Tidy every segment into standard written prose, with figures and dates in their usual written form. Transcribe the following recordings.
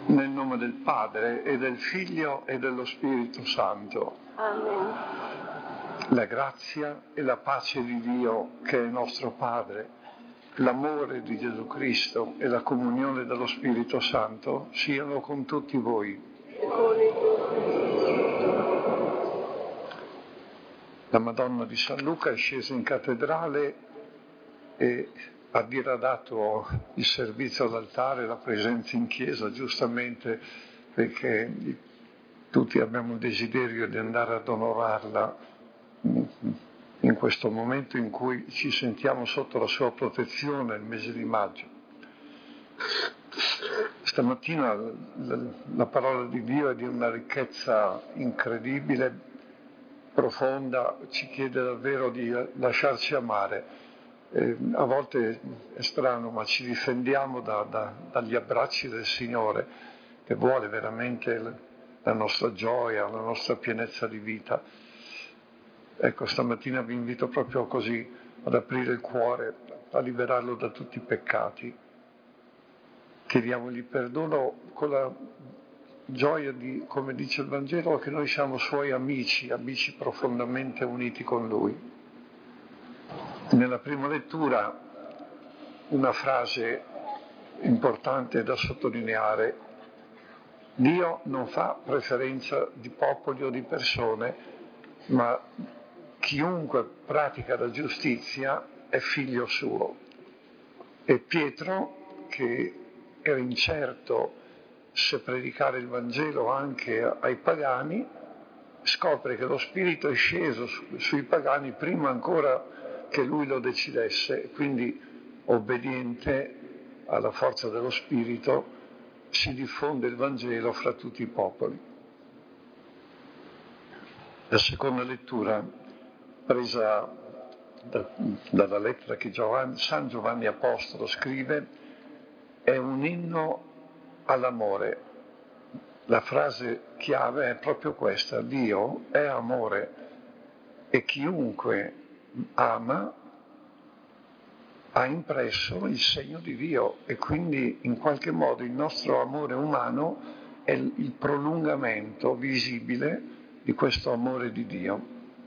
Nel nome del Padre e del Figlio e dello Spirito Santo. Amen. La grazia e la pace di Dio, che è il nostro Padre, l'amore di Gesù Cristo e la comunione dello Spirito Santo siano con tutti voi. E con i tuoi. La Madonna di San Luca è scesa in cattedrale e ha diradato il servizio all'altare, la presenza in chiesa, giustamente, perché tutti abbiamo il desiderio di andare ad onorarla in questo momento in cui ci sentiamo sotto la sua protezione, il mese di maggio. Stamattina la parola di Dio è di una ricchezza incredibile, profonda, ci chiede davvero di lasciarci amare. A volte è strano, ma ci difendiamo dagli abbracci del Signore, che vuole veramente la nostra gioia, la nostra pienezza di vita. Ecco, stamattina vi invito proprio così ad aprire il cuore, a liberarlo da tutti i peccati. Chiediamogli perdono con la gioia di, come dice il Vangelo, che noi siamo suoi amici profondamente uniti con Lui. Nella prima lettura una frase importante da sottolineare: Dio non fa preferenza di popoli o di persone, ma chiunque pratica la giustizia è figlio suo. E Pietro, che era incerto se predicare il Vangelo anche ai pagani, scopre che lo Spirito è sceso sui pagani prima ancora che lui lo decidesse, e quindi, obbediente alla forza dello Spirito, si diffonde il Vangelo fra tutti i popoli. La seconda lettura, presa dalla lettera che San Giovanni Apostolo scrive, è un inno all'amore. La frase chiave è proprio questa: Dio è amore e chiunque ama ha impresso il segno di Dio, e quindi in qualche modo il nostro amore umano è il prolungamento visibile di questo amore di Dio.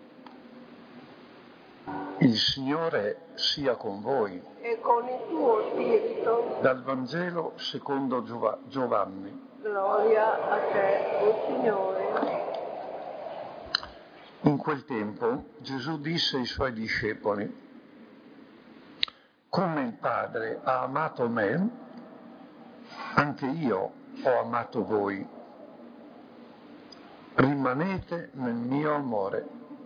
Il Signore sia con voi. E con il tuo spirito. Dal Vangelo secondo Giovanni. Gloria a te, o Signore. In quel tempo Gesù disse ai suoi discepoli: come il Padre ha amato me, anche io ho amato voi. Rimanete nel mio amore.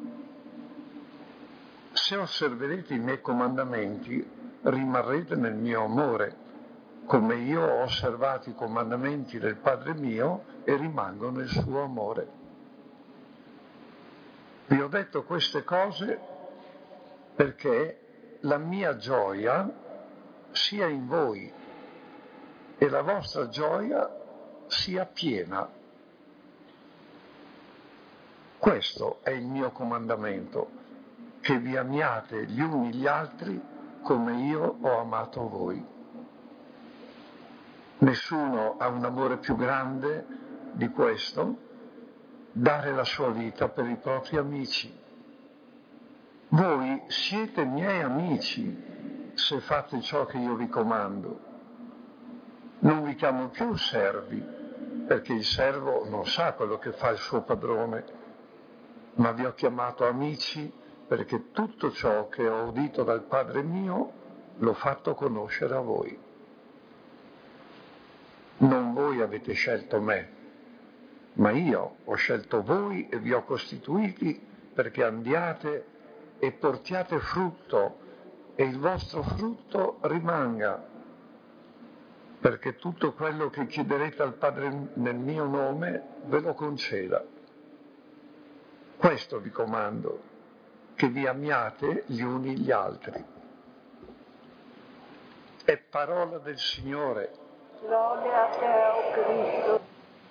Se osserverete i miei comandamenti, rimarrete nel mio amore, come io ho osservato i comandamenti del Padre mio e rimango nel suo amore. Vi ho detto queste cose perché la mia gioia sia in voi e la vostra gioia sia piena. Questo è il mio comandamento, che vi amiate gli uni gli altri come io ho amato voi. Nessuno ha un amore più grande di questo, dare la sua vita per i propri amici. Voi siete miei amici se fate ciò che io vi comando. Non vi chiamo più servi, perché il servo non sa quello che fa il suo padrone, ma vi ho chiamato amici perché tutto ciò che ho udito dal Padre mio l'ho fatto conoscere a voi. Non voi avete scelto me, ma io ho scelto voi e vi ho costituiti perché andiate e portiate frutto e il vostro frutto rimanga, perché tutto quello che chiederete al Padre nel mio nome ve lo conceda. Questo vi comando, che vi amiate gli uni gli altri. È parola del Signore. Gloria a te, o Cristo.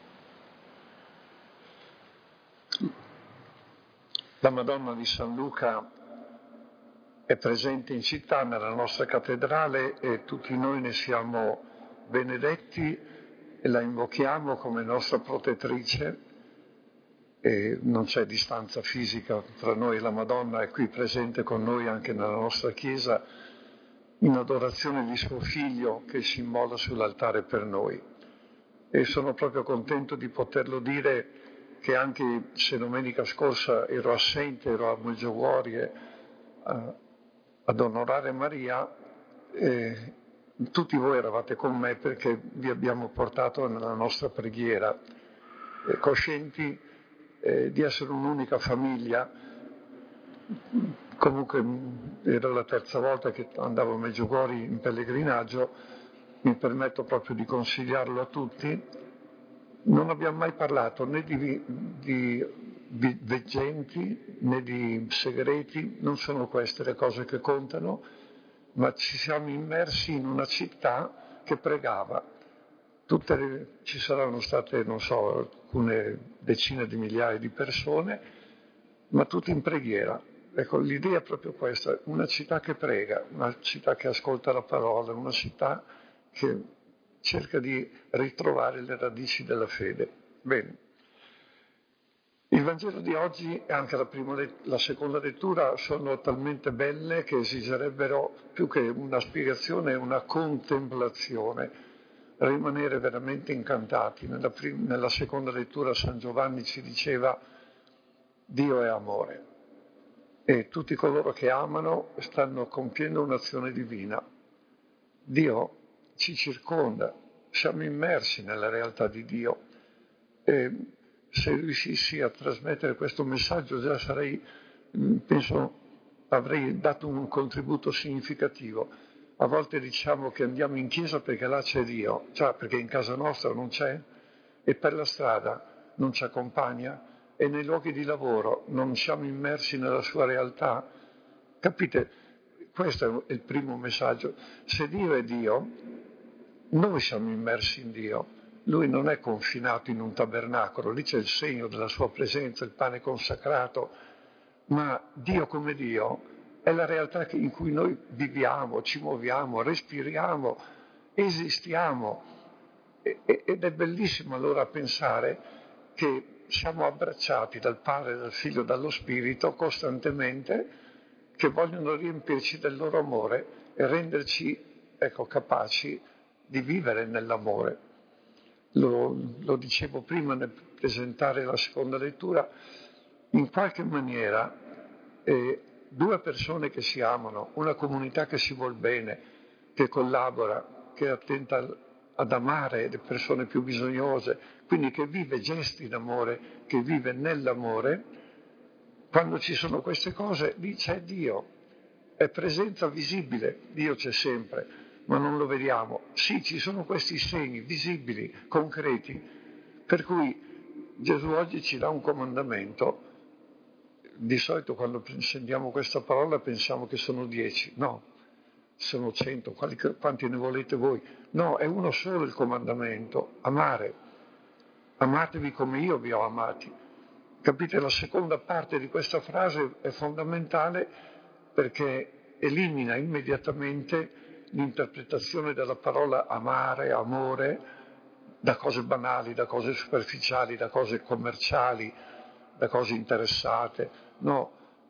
La Madonna di San Luca è presente in città, nella nostra cattedrale, e tutti noi ne siamo benedetti e la invochiamo come nostra protettrice, e non c'è distanza fisica tra noi e la Madonna, è qui presente con noi anche nella nostra Chiesa, in adorazione di suo Figlio che si immola sull'altare per noi. E sono proprio contento di poterlo dire, che anche se domenica scorsa ero assente, ero a Medjugorje ad onorare Maria, tutti voi eravate con me perché vi abbiamo portato nella nostra preghiera, coscienti di essere un'unica famiglia. Comunque era la terza volta che andavo a Medjugorje in pellegrinaggio, mi permetto proprio di consigliarlo a tutti. Non abbiamo mai parlato né di veggenti né di segreti, non sono queste le cose che contano, ma ci siamo immersi in una città che pregava. Ci saranno state, non so, alcune decine di migliaia di persone, ma tutte in preghiera. Ecco, l'idea è proprio questa, una città che prega, una città che ascolta la parola, una città che cerca di ritrovare le radici della fede. Bene. Il Vangelo di oggi e anche la seconda lettura sono talmente belle che esigerebbero più che una spiegazione, una contemplazione, rimanere veramente incantati. Nella seconda lettura San Giovanni ci diceva: Dio è amore e tutti coloro che amano stanno compiendo un'azione divina. Dio ci circonda, siamo immersi nella realtà di Dio. E se riuscissi a trasmettere questo messaggio già penso, avrei dato un contributo significativo. A volte diciamo che andiamo in chiesa perché là c'è Dio, cioè perché in casa nostra non c'è, e per la strada non ci accompagna, e nei luoghi di lavoro non siamo immersi nella sua realtà. Capite? Questo è il primo messaggio. Se Dio è Dio, noi siamo immersi in Dio. Lui non è confinato in un tabernacolo, lì c'è il segno della sua presenza, il pane consacrato, ma Dio come Dio è la realtà in cui noi viviamo, ci muoviamo, respiriamo, esistiamo. Ed è bellissimo allora pensare che siamo abbracciati dal Padre, dal Figlio, dallo Spirito costantemente, che vogliono riempirci del loro amore e renderci, capaci di vivere nell'amore. Lo dicevo prima nel presentare la seconda lettura, in qualche maniera due persone che si amano, una comunità che si vuol bene, che collabora, che è attenta ad amare le persone più bisognose, quindi che vive gesti d'amore, che vive nell'amore. Quando ci sono queste cose, lì c'è Dio, è presenza visibile, Dio c'è sempre, ma non lo vediamo. Sì, ci sono questi segni visibili, concreti, per cui Gesù oggi ci dà un comandamento. Di solito quando sentiamo questa parola pensiamo che sono 10, no, sono 100, quanti ne volete voi? No, è uno solo il comandamento, amare. Amatevi come io vi ho amati. Capite, la seconda parte di questa frase è fondamentale perché elimina immediatamente l'interpretazione della parola amare, amore, da cose banali, da cose superficiali, da cose commerciali, da cose interessate. No,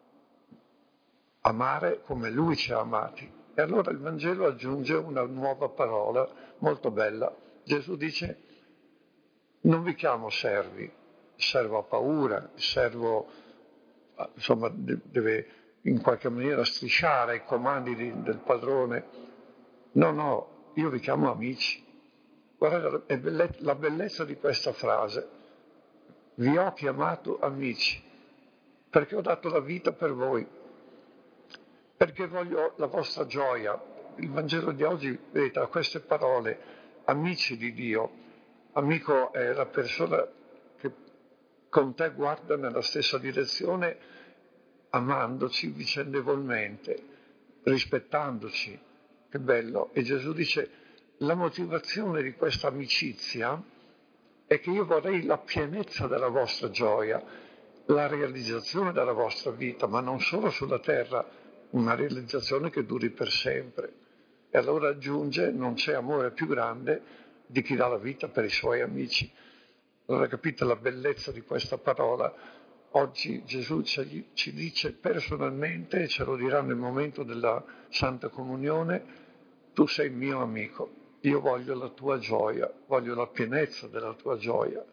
amare come Lui ci ha amati. E allora il Vangelo aggiunge una nuova parola molto bella. Gesù dice: non vi chiamo servi, il servo ha paura, il servo insomma deve in qualche maniera strisciare ai comandi del padrone. No, io vi chiamo amici. Guardate la bellezza di questa frase. Vi ho chiamato amici, perché ho dato la vita per voi, perché voglio la vostra gioia. Il Vangelo di oggi, vedete, ha queste parole: amici di Dio. Amico è la persona che con te guarda nella stessa direzione, amandoci vicendevolmente, rispettandoci. Che bello. E Gesù dice: la motivazione di questa amicizia è che io vorrei la pienezza della vostra gioia, la realizzazione della vostra vita, ma non solo sulla terra, una realizzazione che duri per sempre. E allora aggiunge: non c'è amore più grande di chi dà la vita per i suoi amici. Allora capite la bellezza di questa parola? Oggi Gesù ci dice personalmente, e ce lo dirà nel momento della Santa Comunione, tu sei mio amico, io voglio la tua gioia, voglio la pienezza della tua gioia.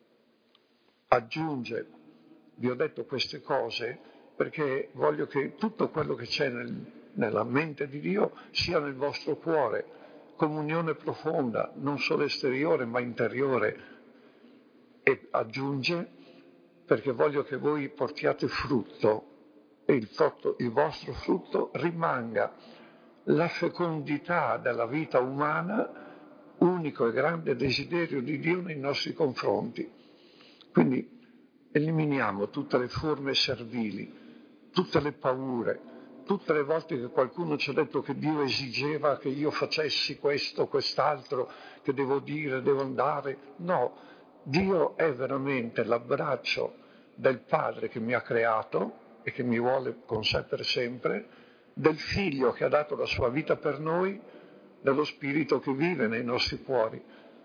Aggiunge, vi ho detto queste cose perché voglio che tutto quello che c'è nella mente di Dio sia nel vostro cuore, comunione profonda, non solo esteriore ma interiore. E aggiunge, perché voglio che voi portiate frutto e il vostro frutto rimanga la fecondità della vita umana, unico e grande desiderio di Dio nei nostri confronti. Quindi eliminiamo tutte le forme servili, tutte le paure, tutte le volte che qualcuno ci ha detto che Dio esigeva che io facessi questo, quest'altro, che devo dire, devo andare. No, Dio è veramente l'abbraccio del Padre che mi ha creato e che mi vuole con sé per sempre, del Figlio che ha dato la sua vita per noi, dello Spirito che vive nei nostri cuori.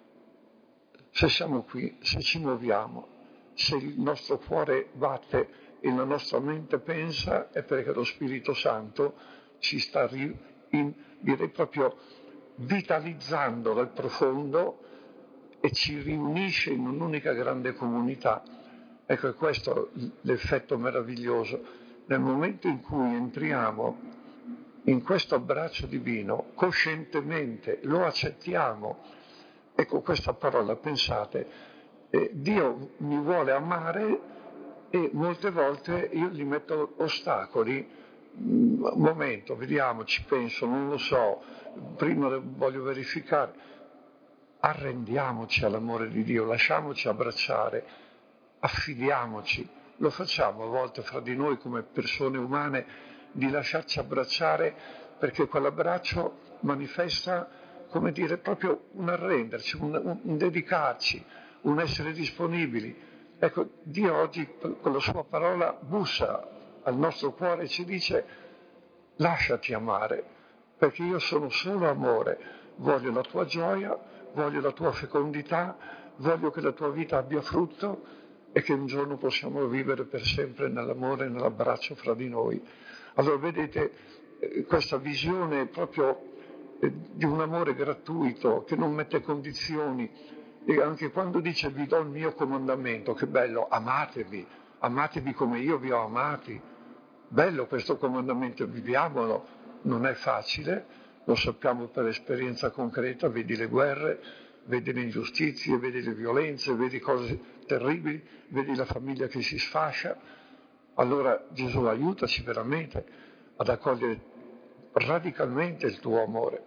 Se siamo qui, se ci muoviamo, se il nostro cuore batte e la nostra mente pensa, è perché lo Spirito Santo ci sta, direi proprio, vitalizzando dal profondo e ci riunisce in un'unica grande comunità. Ecco, è questo l'effetto meraviglioso. Nel momento in cui entriamo in questo abbraccio divino, coscientemente lo accettiamo. Ecco questa parola, pensate, Dio mi vuole amare e molte volte io gli metto ostacoli. Un momento, vediamo, ci penso, non lo so, prima voglio verificare. Arrendiamoci all'amore di Dio, lasciamoci abbracciare, affidiamoci. Lo facciamo a volte fra di noi come persone umane, di lasciarci abbracciare, perché quell'abbraccio manifesta, come dire, proprio un arrenderci, un dedicarci, un essere disponibili. Ecco, Dio oggi con la sua parola bussa al nostro cuore e ci dice: lasciati amare, perché io sono solo amore, voglio la tua gioia, voglio la tua fecondità, voglio che la tua vita abbia frutto e che un giorno possiamo vivere per sempre nell'amore e nell'abbraccio fra di noi. Allora vedete questa visione proprio di un amore gratuito che non mette condizioni, e anche quando dice vi do il mio comandamento, che bello, amatevi, amatevi come io vi ho amati. Bello questo comandamento, viviamolo, non è facile, lo sappiamo per esperienza concreta, vedi le guerre, vedi le ingiustizie, vedi le violenze, vedi cose terribili, vedi la famiglia che si sfascia. Allora Gesù aiutaci veramente ad accogliere radicalmente il tuo amore.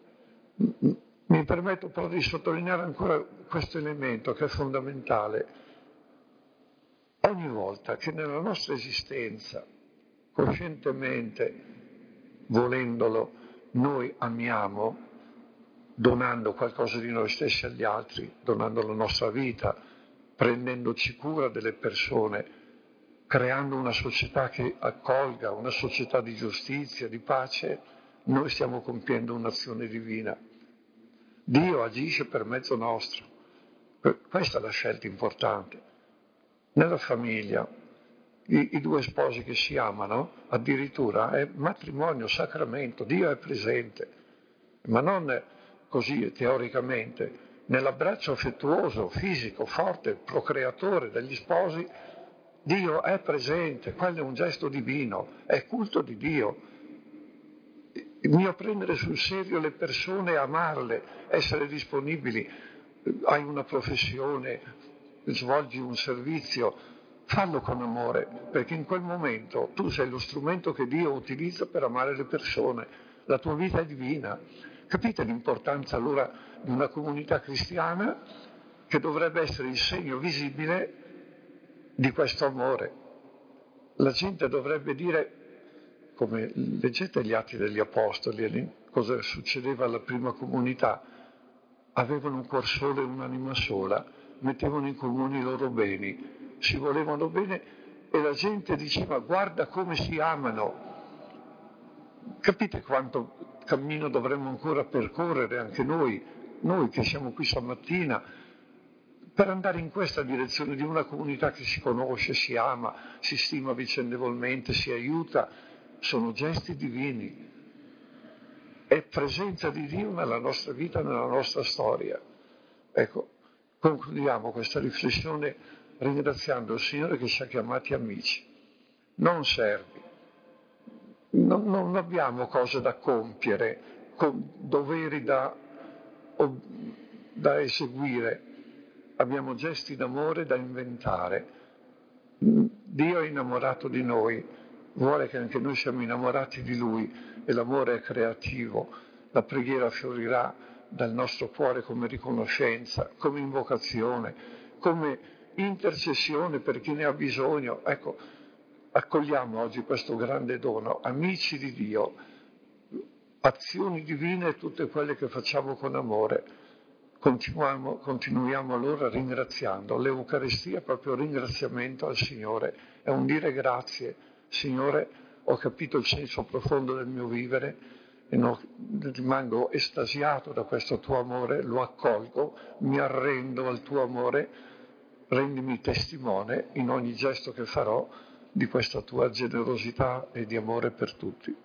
Mi permetto però di sottolineare ancora questo elemento che è fondamentale. Ogni volta che nella nostra esistenza, coscientemente, volendolo, noi amiamo, donando qualcosa di noi stessi agli altri, donando la nostra vita, prendendoci cura delle persone, creando una società che accolga, una società di giustizia, di pace, noi stiamo compiendo un'azione divina. Dio agisce per mezzo nostro. Questa è la scelta importante. Nella famiglia, i due sposi che si amano, addirittura è matrimonio, sacramento, Dio è presente, ma non così teoricamente. Nell'abbraccio affettuoso, fisico, forte, procreatore degli sposi, Dio è presente, quello è un gesto divino, è culto di Dio. Il mio prendere sul serio le persone, amarle, essere disponibili, hai una professione, svolgi un servizio, fallo con amore, perché in quel momento tu sei lo strumento che Dio utilizza per amare le persone, la tua vita è divina. Capite l'importanza allora di una comunità cristiana che dovrebbe essere il segno visibile di questo amore? La gente dovrebbe dire, come leggete gli Atti degli Apostoli, cosa succedeva alla prima comunità, avevano un cuor solo e un'anima sola, mettevano in comune i loro beni, si volevano bene e la gente diceva guarda come si amano. Capite quanto cammino dovremmo ancora percorrere anche noi noi che siamo qui stamattina, per andare in questa direzione di una comunità che si conosce, si ama, si stima vicendevolmente, si aiuta, sono gesti divini. È presenza di Dio nella nostra vita, nella nostra storia. Ecco, concludiamo questa riflessione ringraziando il Signore che ci ha chiamati amici, non servi. Non abbiamo cose da compiere, doveri da eseguire, abbiamo gesti d'amore da inventare. Dio è innamorato di noi, vuole che anche noi siamo innamorati di Lui e l'amore è creativo, la preghiera fiorirà dal nostro cuore come riconoscenza, come invocazione, come intercessione per chi ne ha bisogno. Ecco, accogliamo oggi questo grande dono, amici di Dio, azioni divine tutte quelle che facciamo con amore. Continuiamo allora ringraziando. L'Eucaristia è proprio ringraziamento al Signore, è un dire grazie. Signore, ho capito il senso profondo del mio vivere e rimango estasiato da questo tuo amore, lo accolgo, mi arrendo al tuo amore, rendimi testimone in ogni gesto che farò di questa tua generosità e di amore per tutti.